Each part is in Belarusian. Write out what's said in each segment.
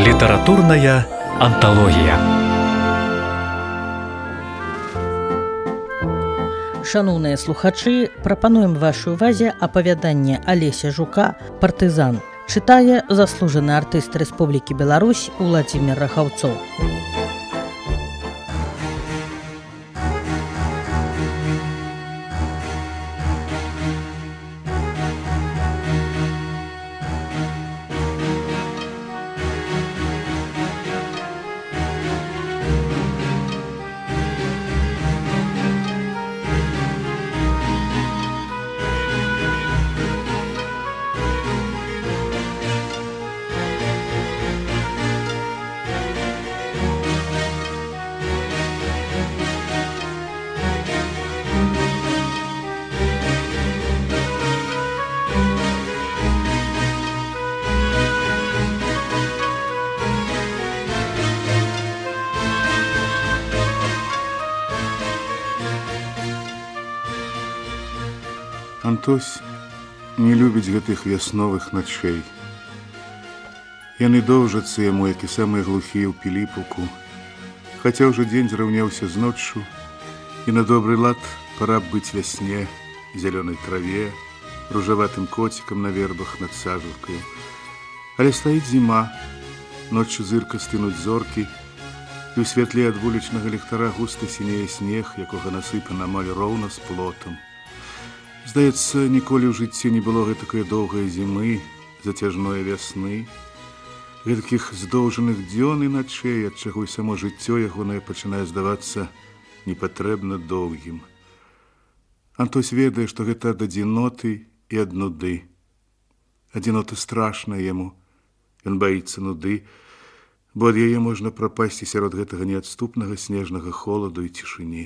Літаратурная анталогія. Шаноўныя слухачы, прапануем вашай увазе апавяданне Алеся Жука «Партызан». Чытае заслужаны артыст Рэспублікі Беларусь Уладзімір Рахаўцоў. Антось не любіць гэтых вясновых начэй. Яны доўжацца яму, як і самыя глухія ў Піліпаўку. Хаця ўжо дзень зраўняўся з ноччу, і на добры лад пара б быць вясне, зялёнай траве, ружаватым коцікам на вербах над сажалкаю. Але стаіць зіма, ноччу зырка стынуць зоркі, і ў святле ад вулічнага ліхтара густа сінее снег, якога насыпана амаль роўна з плотам. Здаецца, ніколі ў жыцці не было гэтакай доўгай зімы, зацяжной вясны, гэтакіх здоўжаных дзён і начэй, ад чаго і само жыццё ягонае пачынае здавацца непатрэбна доўгім. Антось ведае, што гэта ад адзіноты і ад нуды. Адзінота страшная яму, ён баіцца нуды, бо ад яе можна прапасці сярод гэтага неадступнага снежнага холаду і цішыні.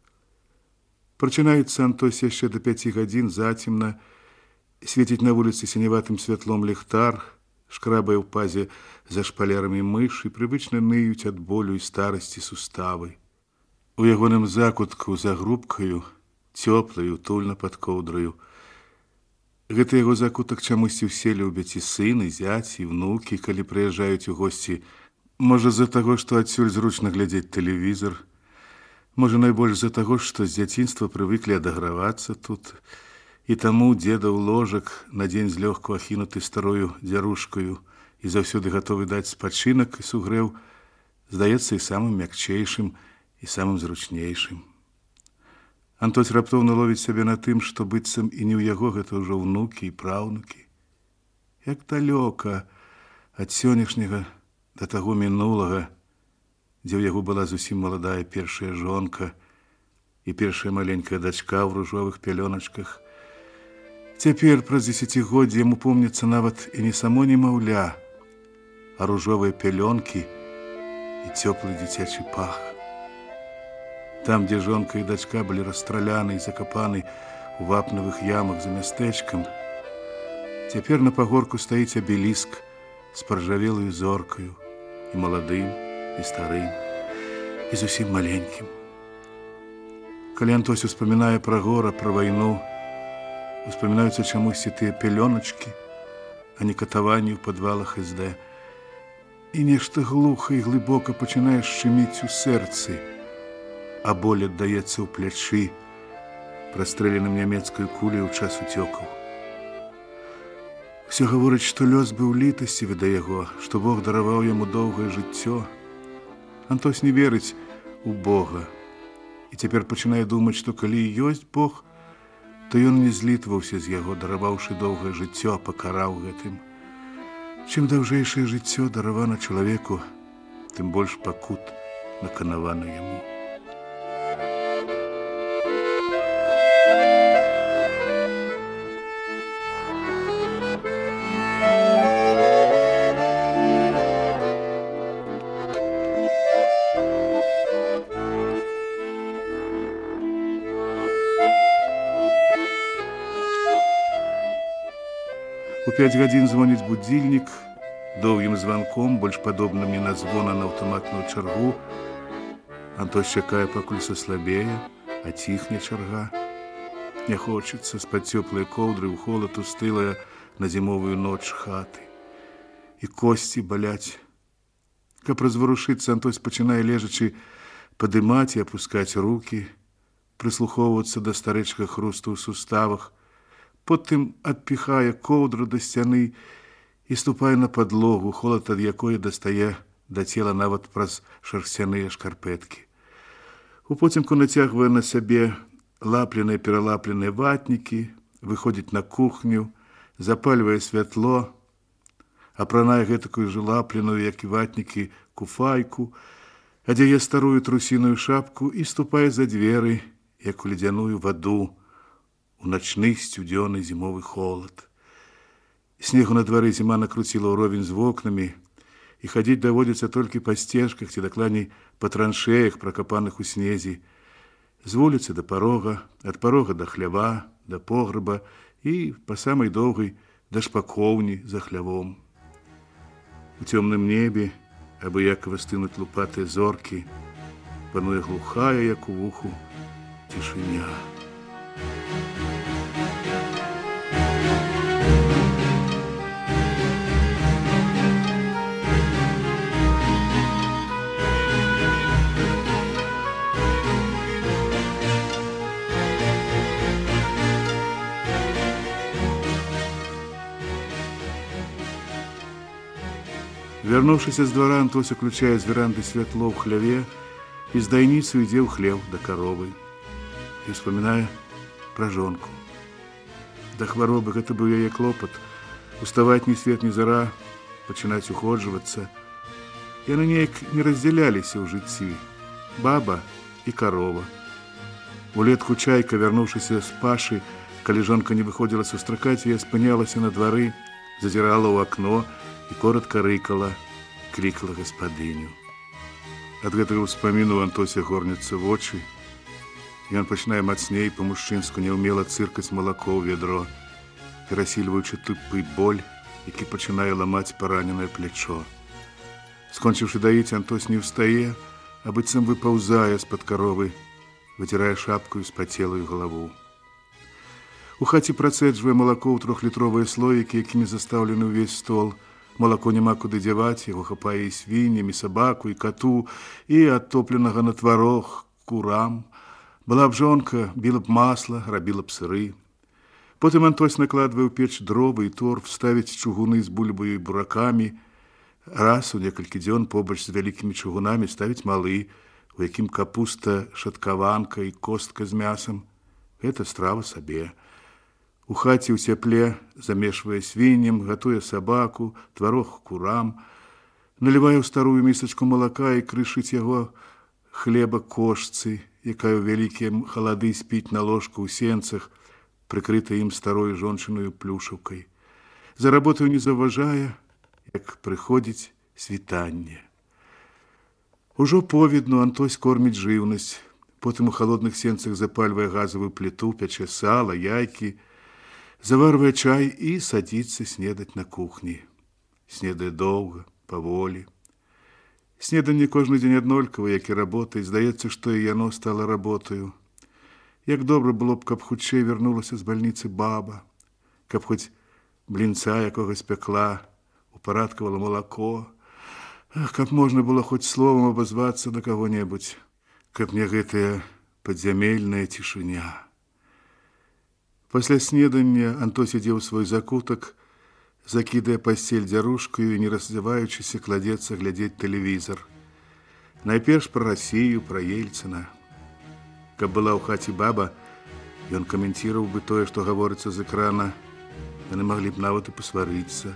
Прачынаецца Антось яшчэ да 5 гадзін зацемна, свеціць на вуліцы сіняватым святлом ліхтар, шкрабае ў пазе за шпалерамі мыш і прывычна ныюць ад болю і старасці суставы. У ягоным закутку за грубкаю, цёплаю, тульна пад коўдраю. Гэты яго закутак чамусьці ўсе любяць, і сын, і зяць, і внукі, калі прыязджаюць у госці. Можа, з-за таго, што адсюль зручна глядзець тэлевізор, можа, найбольш з-за таго, што з дзяцінства прывыклі адагравацца тут, і таму дзедаў ложак на дзень злёгку ахінуты старою дзярушкаю і заўсёды гатовы даць спачынак і сугрэў, здаецца і самым мякчэйшым, і самым зручнейшым. Антось раптоўна ловіць сябе на тым, што быццам і не ў яго гэта ўжо ўнукі і праўнукі. Як далёка ад сённяшняга да таго мінулага, дзе ў яго была зусім маладая першая жонка і першая маленькая дачка ў ружовых пялёначках. Цяпер праз дзесяцігоддзе яму помніцца нават і не само немаўля, а ружовыя пялёнкі і цёплы дзіцячы пах. Там, дзе жонка і дачка былі расстраляны і закапаны ў вапнавых ямах за мястэчкам, цяпер на пагорку стаіць абеліск з паржавелаю зоркаю, і маладым, і старым, і зусім маленькім. Калі Антось успамінае пра гора, пра вайну, успамінаюцца чамусьці тыя пялёначкі, а не катаванні ў падвалах СД. І нешта глуха і глыбока пачынае шчыміць у сэрцы, а боль аддаецца ў плячы, прастрэленым нямецкай куляй у час уцёкаў. Усё гаворыць, што лёс быў літасцівы да яго, што Бог дараваў яму доўгае жыццё. Антось не верыць у Бога і цяпер пачынае думаць, што калі і ёсць Бог, то ён не злітваўся з яго, дараваўшы доўгае жыццё, а пакараў гэтым. Чым даўжэйшае жыццё даравана чалавеку, тым больш пакут наканавана яму. У 5 гадзін звоніць будзільнік, доўгім званком, больш падобным не на звон, а на аўтаматную чаргу. Антось чакае, пакуль саслабее, а ціхне чарга. Не хочацца з-пад цёплай коўдры ў холад устылая на зімовую ноч хаты. І косці баляць Каб разварушыцца, Антось пачынае лежачы падымаць і апускаць рукі, прыслухоўвацца да старэчага хрусту ў суставах, потым адпіхае коўдру да сцяны і ступае на падлогу, холад ад якой дастае да цела нават праз шарсцяныя шкарпэткі. Упоцемку нацягвае на сябе лапленыя пералапленыя ватнікі, выходзіць на кухню, запальвае святло, апранае гэтакую ж лапленую, як і ватнікі, куфайку, адзяе старую трусіную шапку і ступае за дзверы, як у ледзяную ваду, у начны сцюдзёны зімовы холад. Снегу на двары зіма накруціла ўровень з вокнамі, і хадзіць даводзіцца толькі па сцежках ці дакладней па траншеях, пракапаных у снезе, з вуліцы да парога, ад парога да хлява, да погрэба і па самай доўгай да шпакоўні за хлявом. У цёмным небе, абыякава стынуць лупатыя зоркі, пануе глухая, як у вуху, цішыня. Вярнуўшыся з двара, Антось уключае з веранды святло ў хляве і з дайніцу ідзе ў хлеў да каровы і ўспамінае пра жонку. Да хваробы гэта быў яе клопат, уставаць ні свет, ні зара, пачынаць уходжвацца. Яны неяк не раздзяляліся ў жыцці, баба і карова. Улетку Чайка, вярнуўшыся з пашы, калі жонка не выходзіла сустракаць, я спынялася на двары, зазірала ў акно і коротка рыкала, клікала гаспадыню. Ад гэтага ўспаміну ў Антося горняцца вочы, і ён пачынае мацней па-мужчынску няўмела цыркаць малако ў вядро, перасільваючы тупы боль, які пачынае ламаць параненае плячо. Скончыўшы даіць, Антось не ўстае, а быццам выпаўзае з-пад каровы, выцірае шапкаю спацелую галаву. У хаце працэджвае малако ў 3-літровыя слоікі, якімі застаўлены ўвесь стол. Малако няма куды дзяваць, яго хапае і свінням, і сабаку, і кату, і адтопленага на тварог, курам. Была б жонка, біла б масла, рабіла б сыры. Потым Антось накладвае ў печ дровы і торф, ставіць чугуны з бульбаю і буракамі. Раз у некалькі дзён побач з вялікімі чугунамі ставіць малы, у якім капуста, шаткаванка і костка з мясам. Гэта страва сабе. У хаце ў цяпле замешвае свінням, гатуе сабаку, тварог курам, налівае ў старую місачку малака і крышыць яго хлеба кошцы, якая ў вялікія халады спіць на ложку ў сенцах, прыкрыта ім старою жончыною плюшаўкай. За работаю не заўважае, як прыходзіць світанне. Ужо повідну Антось корміць жыўнасць, потым у халодных сенцах запальвае газавую пліту, пячэ сала, яйкі, заварвае чай і садзіцца снедаць на кухні. Снедае доўга, паволі. Снеданне кожны дзень аднолькава, як і работа, і здаецца, што і яно стала работаю. Як добра было б, каб хутчэй вярнулася з бальніцы баба, каб хоць блінца якога спякла, упарадкавала малако, каб можна было хоць словам абазвацца да каго-небудзь, каб не гэтая падзямельная цішыня. Пасля снедання Антось ідзе ў свой закутак, закідае пасцель дзярушкаю і, не раздзяваючыся, кладзецца глядзець тэлевізар. Найперш пра Расію, пра Ельцына. Каб была ў хаце баба, ён каменціраваў бы тое, што гаворыцца з экрана. Яны маглі б нават і пасварыцца.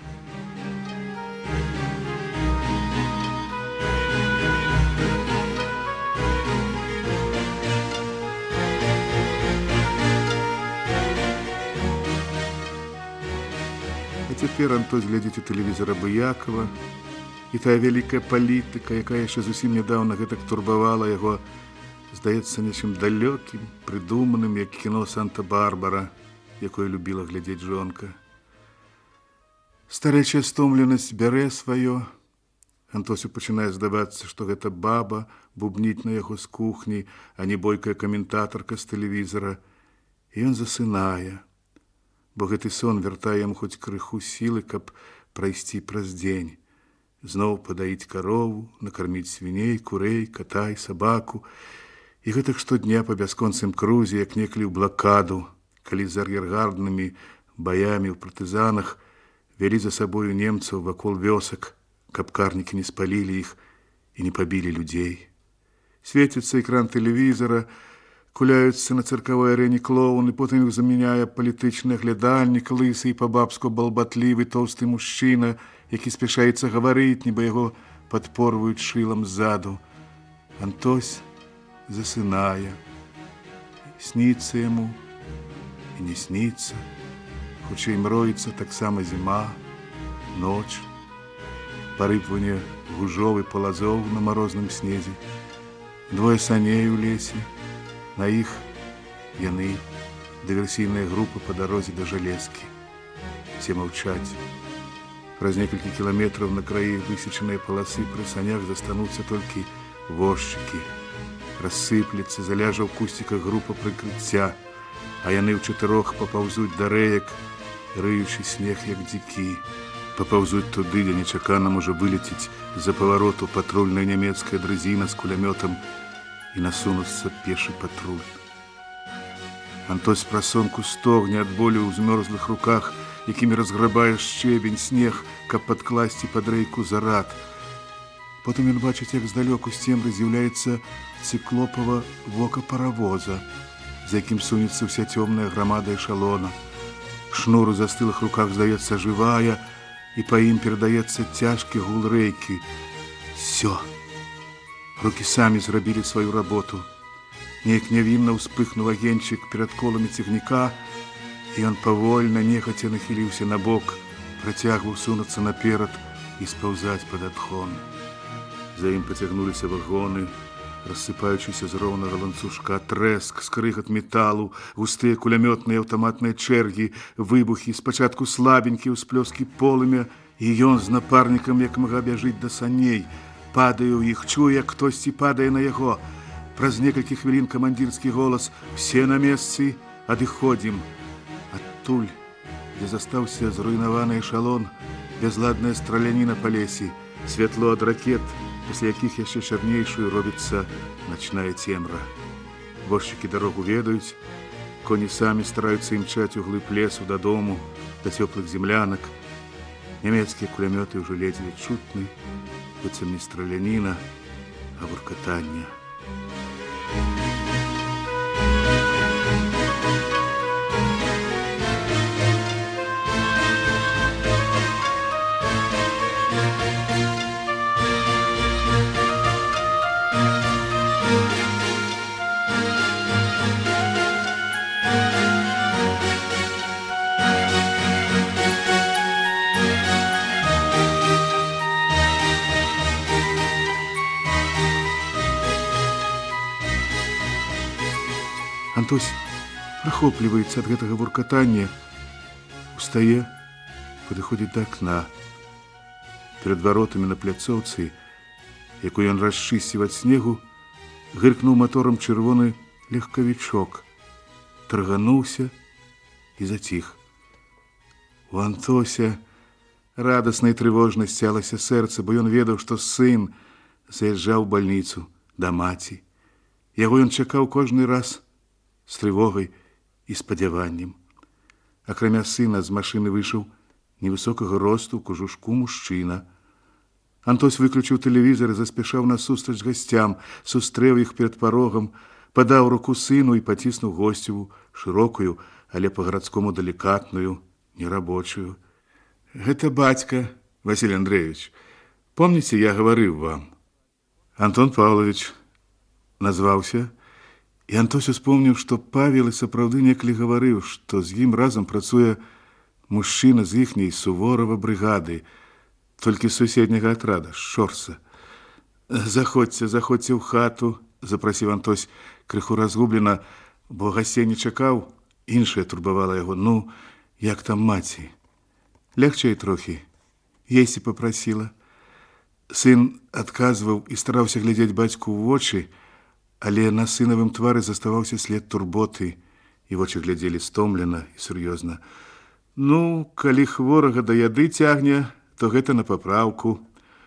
Цяпер Антось глядзіць у тэлевізар абыякава, і тая вялікая палітыка, якая яшчэ зусім нядаўна гэтак турбавала яго, здаецца нечым далёкім, прыдуманым, як кіно «Санта-Барбара», якое любіла глядзець жонка. Старэчая стомленасць бярэ сваё. Антосю пачынае здавацца, што гэта баба бубніць на яго з кухні, а не бойкая каментатарка з тэлевізара. І ён засынае, бо гэты сон вяртае яму хоць крыху сілы, каб прайсці праз дзень, зноў падаіць карову, накарміць свіней, курэй, кота і сабаку. І гэтак штодня па бясконцым крузе, як некалі ў блакаду, калі з ар'ергарднымі баямі ў партызанах вялі за сабою немцаў вакол вёсак, каб карнікі не спалілі іх і не пабілі людзей. Свеціцца экран тэлевізара, куляюцца на цыркавой арэне клоуны, потым іх замяняе палітычны аглядальнік, лысы і па-бабску балбатлівы тоўсты мужчына, які спяшаецца гаварыць, нібы яго падпорваюць шылам ззаду. Антось засынае. Сніцца яму і не сніцца. Хутчэй мроіцца таксама зіма, ноч, парыпванне гужоў і палазоў на марозным снезе. Двое саней у лесе, на іх яны, дыверсійная група па дарозе да Жалезкі. Все маўчаць. Праз некалькі кіламетраў на краі высечаныя паласы пры санях застануцца толькі возчыкі. Рассыплецца, заляжа ў кусціках група прыкрыцця, а яны ўчатырох папаўзуць да рэек, рыючы снег, як дзікі. Папаўзуць туды, де нечакана можа вылеціць з-за павароту патрульная нямецкая дрызіна з кулямётам і насунуцца пешы патруль. Антось прасонку стогне ад болю ў змёрзлых руках, якімі разграбае шчебень, снег, каб падкласці пад рэйку зарад. Потым ён бачыць, як здалёку з цемры з'яўляецца цыклопава вока паравоза, за якім сунецца ўся цёмная грамада эшалона. Шнур у застылых руках, здаецца, жывая, і па ім перадаецца цяжкі гул рэйкі. Всё. Рукі самі зрабілі сваю работу. Неяк нявінна ўспыхнуў агеньчык перад коламі цягніка, і ён павольна, нехаця нахіліўся на бок, працягваў сунуцца наперад і спаўзаць пад адхон. За ім пацягнуліся вагоны, рассыпаючыся з роўнага ланцужка, трэск, скрыгат металу, густыя кулямётныя аўтаматныя чэргі, выбухі, спачатку слабенькія ўсплёскі полымя, і ён з напарнікам як мага бяжыць да саней, падае ў іх, чуе, як хтосьці падае на яго. Праз некалькі хвілін камандзірскі голас: «Все на месцы, адыходзім». Адтуль, дзе застаўся зруйнаваны эшалон, бязладная страляніна па лесе, святло ад ракет, пасля якіх яшчэ чарнейшую робіцца начная цемра. Возчыкі дарогу ведаюць, коні самі стараюцца імчаць у глыб лесу дадому, да цёплых землянак. Нямецкія кулямёты ўжо ледзьве чутны, быццам не страляніна, а вуркатанне. Антось прахопліваецца ад гэтага вуркатання, устае, падыходзіць да акна. Перад варотамі на пляцоўцы, якую ён расчысціў ад снегу, гыркнуў маторам чырвоны легкавічок, таргануўся і заціх. У Антося радасна і трывожна сцялася сэрца, бо ён ведаў, што сын заязджаў у бальніцу да маці. Яго ён чакаў кожны раз з трывогай і спадзяваннем. Акрамя сына з машыны выйшаў невысокага росту, кужушку мужчына. Антось выключыў тэлевізор і заспяшаў насустрач гасцям, сустрэў іх перад парогам, падаў руку сыну і паціснуў госцеву, шырокую, але па-гарадскому далікатную, нерабочую. «Гэта бацька, Василий Андреевич. Помніце, я гаварыў вам?» Антон Павлович назваўся, і Антось успомніў, што Павел і сапраўды некалі гаварыў, што з ім разам працуе мужчына з іхняй Суворова брыгады, толькі з суседняга атрада, з Шорса. «Заходзьце, заходзьце ў хату», – запрасіў Антось крыху разгублена, бо гасцей не чакаў, іншае турбавала яго. «Ну, як там маці?» «Лягчэй трохі, есці папрасіла». Сын адказваў і стараўся глядзець бацьку ў вочы, але на сынавым твары заставаўся след турботы, і вочы глядзелі стомлена і сур'ёзна. «Ну, калі хворага да яды цягне, то гэта на папраўку.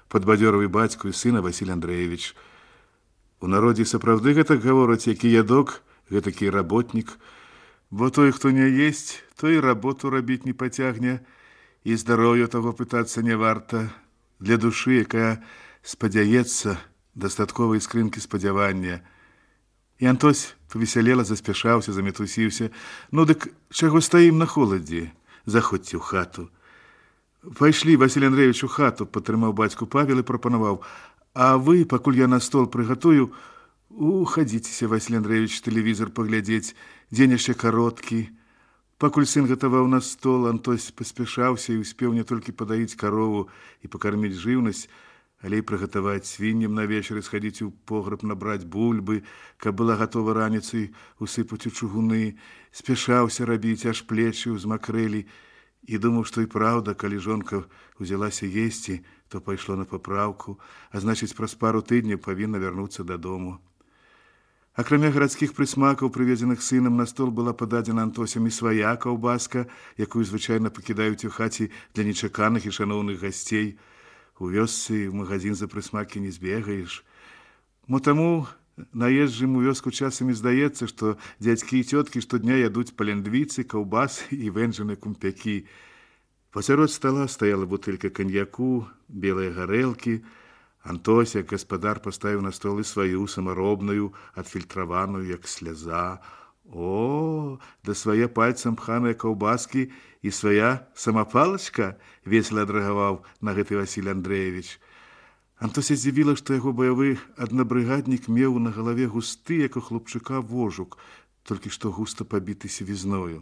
падбадзёрыў і бацьку і сына Васіль Андрэевіч. У народзе сапраўды гэтак гавораць, які ядок, гэтакі работнік. Бо той, хто не есць, той работу рабіць не пацягне, і здароўя таго пытацца не варта. Для душы, якая спадзяецца, дастаткова іскрынкі спадзявання. І Антось павесялела, заспяшаўся, замітусіўся. Ну, дык чаго стаім на холадзе? Заходзьце ў хату. Пайшлі, Васіль Андрэевіч, у хату, падтрымаў бацьку Павел і прапанаваў. А вы, пакуль я на стол прыгатую, хадзіцеся, Васіль Андрэевіч, тэлевізор паглядзець, дзень яшчэ кароткі. Пакуль сын гатаваў на стол, Антось паспяшаўся і успеў не толькі падаіць карову і пакарміць жыўнасць, але і прыгатаваць свінням на вечар і схадзіць у пограб набраць бульбы, каб была гатова раніцай усыпаць у чугуны, спяшаўся рабіць, аж плечы ўзмакрэлі, і думаў, што і праўда, калі жонка ўзялася есці, то пайшло на папраўку, а значыць, праз пару тыдняў павінна вярнуцца дадому. Акрамя гарадскіх прысмакаў, прыведзеных сынам, на стол была пададзена Антосем і свая каўбаска, якую звычайна пакідаюць у хаце для нечаканых і шаноўных гасцей. У вёсцы ў магазин за прысмакі не збегаеш. Мо таму наезджым у вёску часамі здаецца, што дзядзькі і цёткі штодня ядуць палендвіцы, каўбасы і вэнджаныя кумпякі. Пасярод стала стаяла бутылька каньяку, белыя гарэлкі. Антось, як гаспадар, паставіў на стол і сваю самаробную, адфільтраваную, як сляза. О, да свае пальцам пханыя каўбаскі і свая самапалачка, весела адрэагаваў на гэты Васіль Андрэевіч. Антося здзівіла, што яго баявы аднабрыгаднік меў на галаве густы, як у хлопчыка, вожук, толькі што густа пабіты сівізною.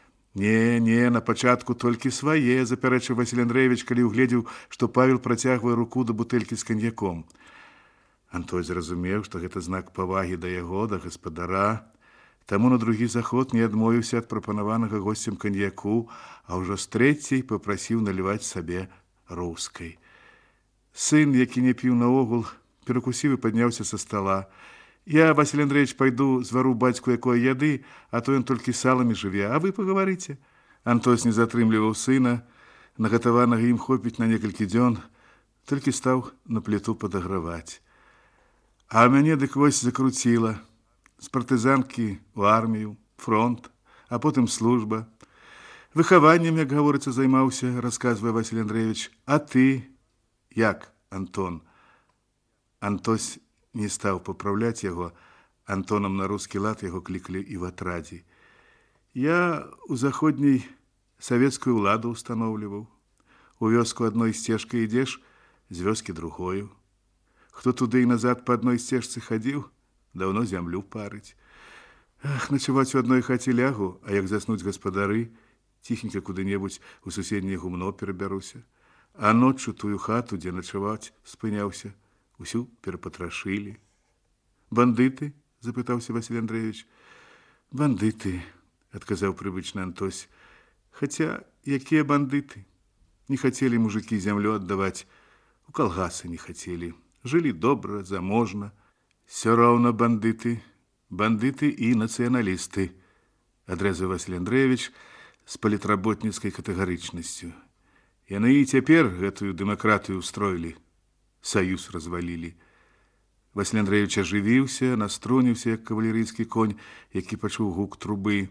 Не, на пачатку толькі свае, запярэчыў Васіль Андрэевіч, калі ўгледзеў, што Павел працягвае руку да бутэлькі з каньяком. Антось зразумеў, што гэта знак павагі да яго, да гаспадара. Таму на другі заход не адмовіўся ад прапанаванага госцем каньяку, а ўжо з трэцяй папрасіў наліваць сабе рускай. Сын, які не піў наогул, перакусіў і падняўся са стала. Я, Васіль Андрэевич, пайду звару бацьку якой яды, а то ён толькі саламі жыве, а вы пагаварыце. Антось не затрымліваў сына, нагатаванага ім хопіць на некалькі дзён, толькі стаў на пліту падаграваць. А мяне дык вось закруціла. З партызанкі ў армію, фронт, а потым служба. Выхаваннем, як гаворыцца, займаўся, расказвае Васіль Андрэевіч. А ты як, Антон? Антось не стаў папраўляць яго. Антонам на рускі лад яго клікалі і в атрадзе. Я у заходняй савецкую ўладу ўстаноўліваў. У вёску адной сцежкай ідзеш, з вёскі другою. Хто туды і назад па адной сцежцы хадзіў, даўно зямлю парыць. Начаваць у адной хаце лягу, а як заснуць гаспадары, ціхенька куды-небудзь у суседняе гумно перабяруся. А ноччу тую хату, дзе начаваць, спыняўся, усю перапатрашылі. Бандыты? Запытаўся Васіль Андрэевіч. Бандыты, адказаў прывычны Антось. Хаця, якія бандыты? Не хацелі мужыкі зямлю аддаваць, у калгасы не хацелі. Жылі добра, заможна. Всё роўна бандыты, бандыты і нацыяналісты, адрэзаў Васіль Андрэевіч з палітработніцкай катэгарычнасцю. Яны і цяпер гэтую дэмакратыю ўстроілі, саюз развалілі. Васіль Андрэевіч ажывіўся, настроніўся, як кавалерыйскі конь, які пачуў гук трубы.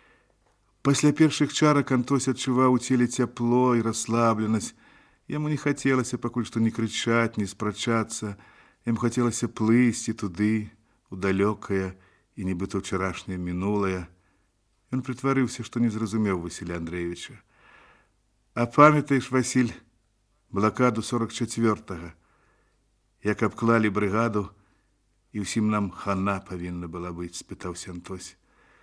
Пасля першых чарак Антось адчуваў у целе цяпло і расслабленасць. Яму не хацелася пакуль што не крычаць, не спрачацца. Яму хацелася плысці туды, у далёкае і нібыта ўчарашняе мінулае. Ён прытварыўся, што не зразумеў Васіля Андрэевіча. А памятаеш, Васіль, блакаду 44-го, як абклалі брыгаду, і ўсім нам хана павінна была быць, спытаўся Антось.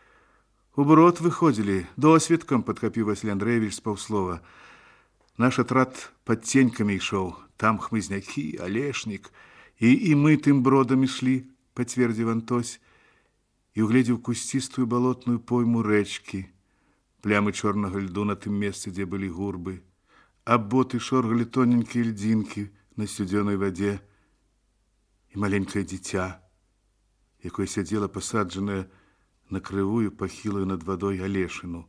У брод выходзілі, досведкам, падхапіў Васіль Андрэевіч з паўслова. Наш атрад пад ценькамі ішоў, там хмызнякі, алешнік, і мы тым бродам ішлі, пацвердзіў Антось, і угледзеў кусцістую балотную пойму рэчкі, плямы чорнага льду на тым месцы, дзе былі гурбы, а боты шоргалі тоненькія льдзінкі на сцюдзёнай вадзе, і маленькае дзіця, якое сядзела пасаджанае на крывую, пахілую над вадой алешыну.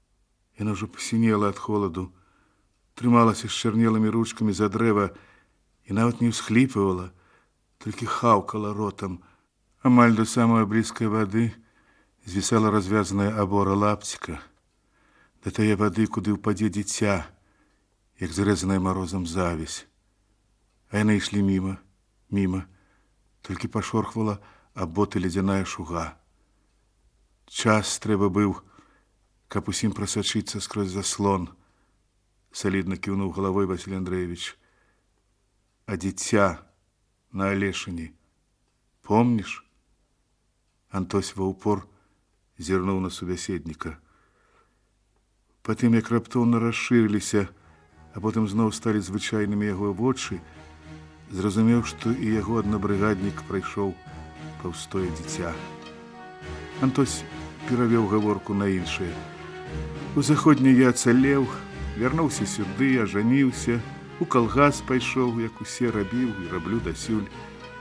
Яна ўжо пасінела ад холаду, трымалася з чарнелымі ручкамі за дрэва і нават не ўсхліпывала, толькі хаўкала ротам. Амаль до самой блізкай вады звісала развязаная абора лапціка. Да тае вады, куды ўпадзе дзіця, як зрэзаная марозам завязь. А яны ішлі міма, толькі пашорхвала аб боты ледзяная шуга. Час трэба быў, каб усім прасачыцца скрозь заслон, салідна кіўнуў галавой Васіль Андрэевіч. А дзіця на Алешыні, помніш? Антось ва ўпор зірнуў на субяседніка. Потым, як раптоўна расшырыліся, а потым зноў сталі звычайнымі яго вочы, зразумеў, што і яго аднабрыгаднік прайшоў паўстое дзіця. Антось перавёў гаворку на іншае. У заходні я ацалеў, вярнуўся сюды, ажаніўся, у калгас пайшоў, як усе рабіў і раблю дасюль.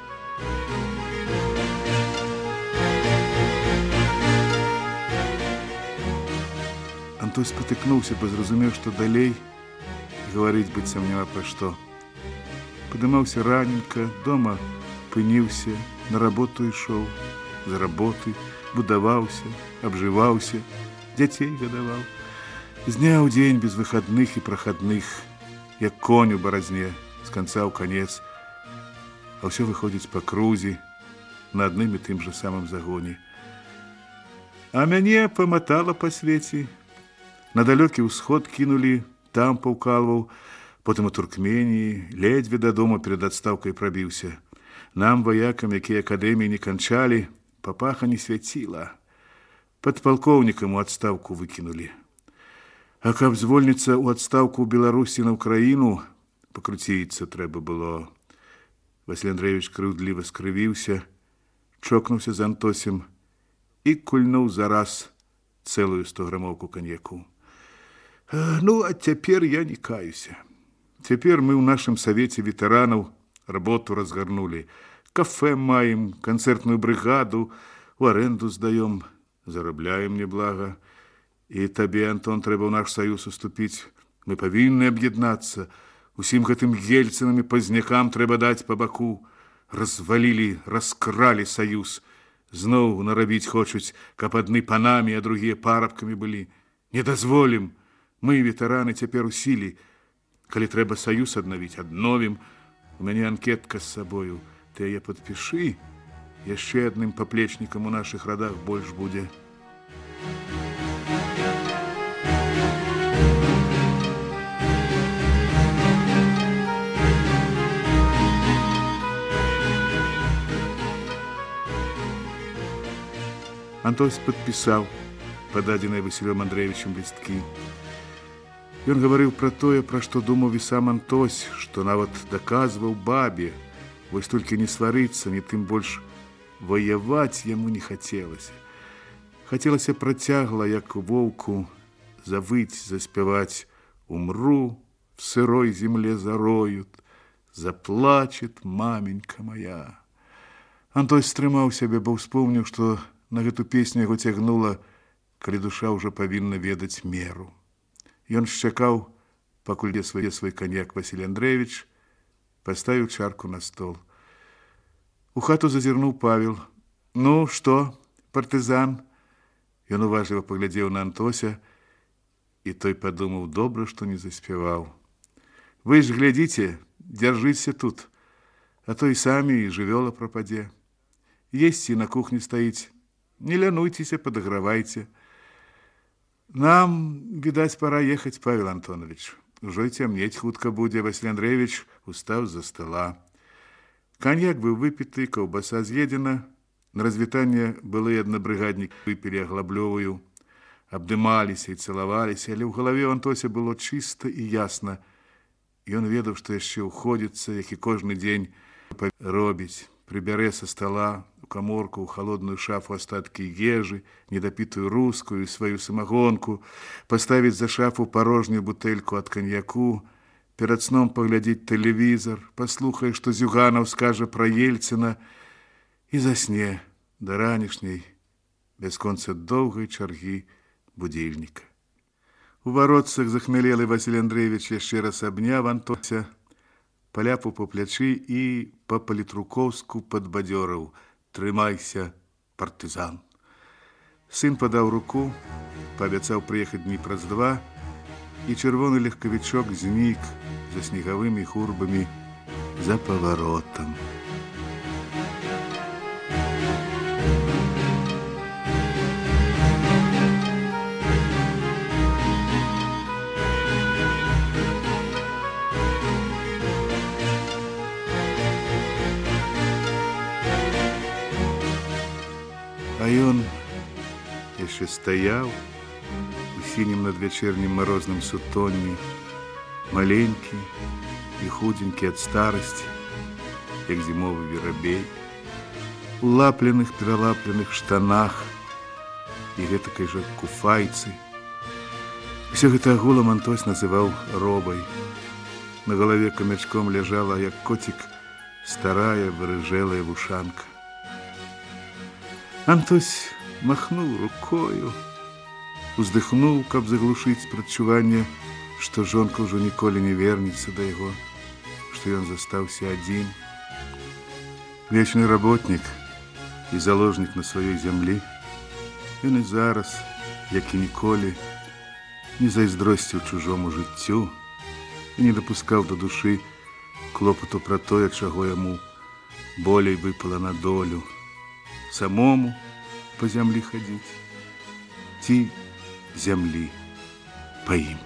Антось спатыкнуўся, бо зразумеў, што далей гаварыць быццам няма пра што. Падымаўся раненька, дома пыніўся, на работу ішоў, з работы, будаваўся, абжываўся, дзяцей гадаваў. З дня ў дзень без выхадных і прахадных, як конь у баразне, з канца ў канец. А ўсё выходзіць па крузе, на адным і тым жа самым загоне. А мяне паматала па свеце. На далёкі ўсход кінулі, там паўкалваў, потым у Туркменіі, ледзьве дадому перад адстаўкай прабіўся. Нам, ваякам, якія акадэміі не канчалі, папаха не свяціла. Падпалкоўнікам у адстаўку выкінулі. А каб звольніцца ў адстаўку ў Беларусі на ўкраіну, пакруціцца трэба было. Васіль Андрэевіч крыўдліва скрывіўся, чокнуўся з Антосем і кульнуў зараз цэлую 100-грамовку каньяку. Ну, а цяпер я не каюся. Цяпер мы ў нашым савеце ветэранаў работу разгарнулі. Кафе маем, канцэртную брыгаду, у арэнду здаём, зарабляем неблага. І табе, Антон, трэба ў наш саюз уступіць. Мы павінны аб'яднацца. Усім гэтым ельцынам і пазнякам трэба даць па баку. Развалілі, раскралі саюз. Зноў нарабіць хочуць, каб адны панамі, а другія парабкамі былі. Не дазволім. Мы, ветэраны, цяпер у сілі. Калі трэба саюз аднавіць, адновім. У мяне анкетка з сабою. Ты яе падпішы. Яшчэ адным паплечнікам у нашых радах больш будзе. Антось падпісаў пададзеныя Васілём Андрэевічам лісткі. Ён гаварыў пра тое, пра што думаў і сам Антось, што нават даказваў бабе. Вось толькі не сварыцца, ні тым больш ваяваць яму не хацелася. Хацелася працягла, як воўку, завыць, заспяваць: «Умру, в сырой земле зароют, заплачет маменька моя». Антось стрымаў сябе, бо ўспомніў, што на гэту песню яго цягнула, калі душа ўжо павінна ведаць меру. Ён шчакаў, пакуль дзе свой каньяк Васіль Андрэевіч, паставіў чарку на стол. У хату зазірнуў Павел. «Ну, што, партызан?» Ён уважліва паглядзеў на Антося, і той падумаў, добра, што не заспяваў. «Вы ж глядзіце, дзяржыце тут, а то і самі і жывёла прападзе. Есці на кухні стаіць, не лянуйцеся, падагравайце. Нам, відаць, пора ехаць, Павел Антонович. Ужо і цямнець хутка будзе». Васіль Андрэевіч устаў з-за стола. Каньяк быў выпіты, каўбаса з'едзена. На развітанне былыя аднабрыгаднік выпілі аглаблёвую, абдымаліся і цалаваліся, але ў галаве ў Антося было чыста і ясна. Ён ведаў, што яшчэ ўходзіцца, як і кожны дзень робіць. Прыбярэ са стала у каморку, у халодную шафу астаткі ежы, недапітую рускую, сваю самагонку, паставіць за шафу парожнюю бутэльку ад каньяку, перад сном паглядзець тэлевізар, паслухае, што Зюганаў скажа пра Ельцына, і засне да ранішняй, бясконца доўгай чаргі будзільніка. У варотцах захмялелы Васіль Андрэевіч яшчэ раз абняў Антося, паляпаў па плячы і па-палітруковску падбадзёрыў: «Трымайся, партызан». Сын падаў руку, паабяцаў прыехаць дні праз 2, і чырвоны легкавічок знік за снегавымі хурбамі за паваротам. А ён яшчэ стаяў у сінім надвячэрнім марозным сутонні, маленькі і худзенькі ад старасці, як зімовы верабей, у лапленых пералапленых штанах і гэтакай жа куфайцы. Усё гэта агулам Антось называў робай. На галаве камячком ляжала, як коцік, старая вырыжэлая вушанка. Антось махнуў рукою, уздыхнуў, каб заглушыць прадчуванне, што жонка ўжо ніколі не вернецца да яго, што ён застаўся адзін. Вечны работнік і заложнік на сваёй зямлі, ён і зараз, як і ніколі, не зайздросціў чужому жыццю і не дапускаў да душы клопату пра тое, чаго яму болей выпала на долю. Самому па зямлі хадзіць ці зямлі па ім.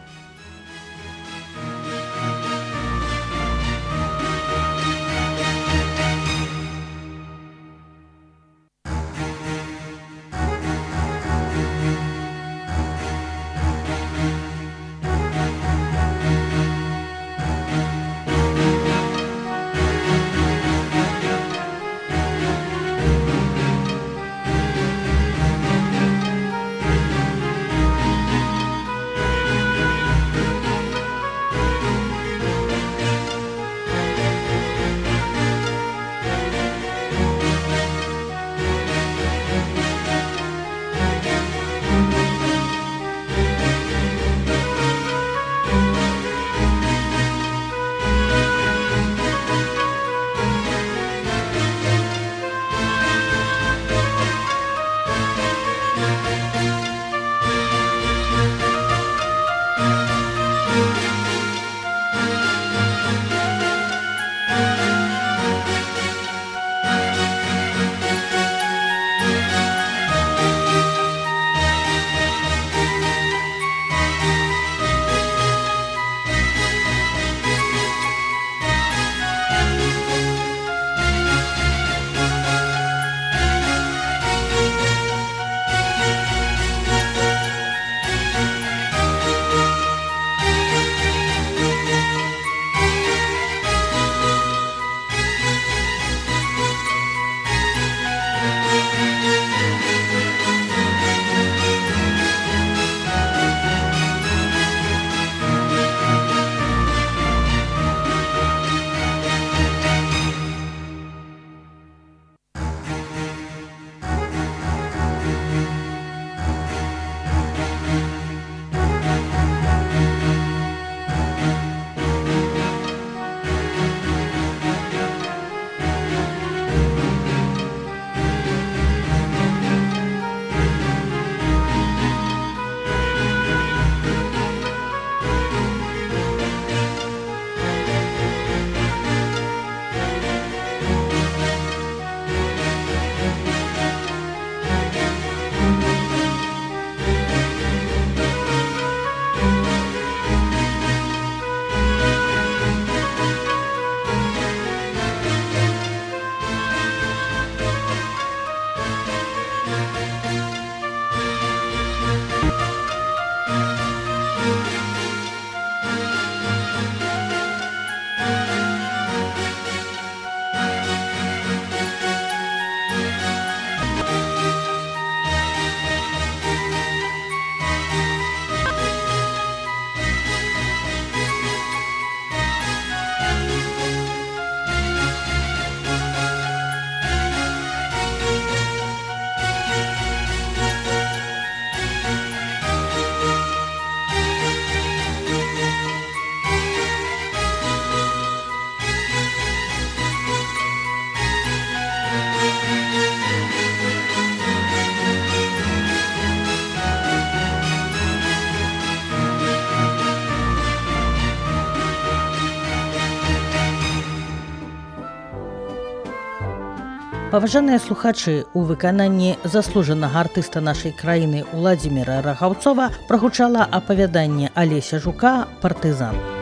Паважаныя слухачы, у выкананні заслужанага артыста нашай краіны Уладзіміра Рахаўцова прагучала апавяданне Алеся Жука «Партызан».